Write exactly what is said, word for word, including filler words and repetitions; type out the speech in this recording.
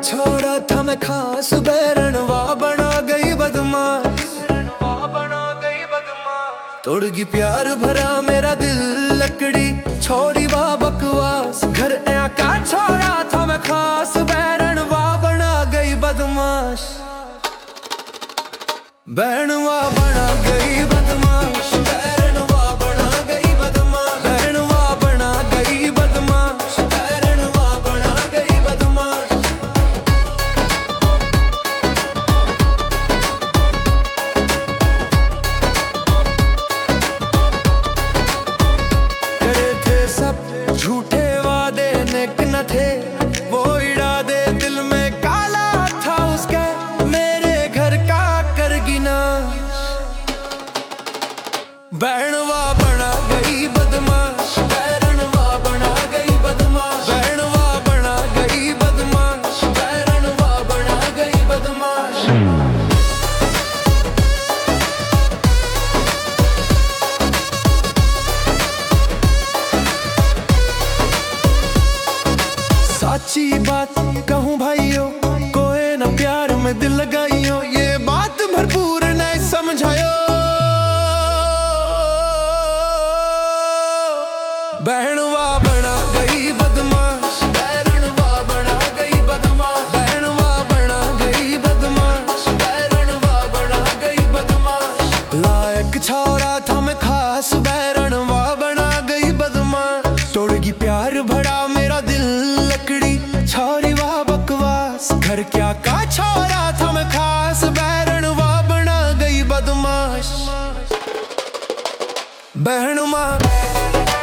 छोड़ा था मैं खास बैरनवा बना गई बदमाश। तोड़गी प्यार भरा मेरा दिल लकड़ी छोड़ी वा बकवास। घर का छोड़ा था मैं खास बैरनवा बना गई बदमाश। बैरनवा बना गई बदमाश। बैरनवा बना गई बदमाश। बैरनवा बना गई बदमाश। बैरनवा बना गई बदमाश। करे थे सब झूठे वादे नेक न थे वो इरादे दिल में काला था उसके मेरे घर का करगी नाश। बैरनवा बना गई बदमाश। बैरनवा बना गई बदमाश। बैरनवा बना गई बदमाश। बैरनवा बना गई बदमाश। साची बात कहूँ भाइयों कोई न प्यार में दिल लगाइयो ये बात भरपूर नहीं समझायो। बैरनवा बना गई बदमाश। बैरनवा बना गई बदमाश। बैरनवा बना गई बदमाश। बैरनवा बना गई बदमाश। लायक छोरा था मैं खास बैरनवा बना गई बदमाश। तोड़गी प्यार भरा मेरा दिल लकड़ी छोरी वाह बकवास। घर क्या का छोरा था मैं खास बैरनवा बना गई बदमाश। बैरनवा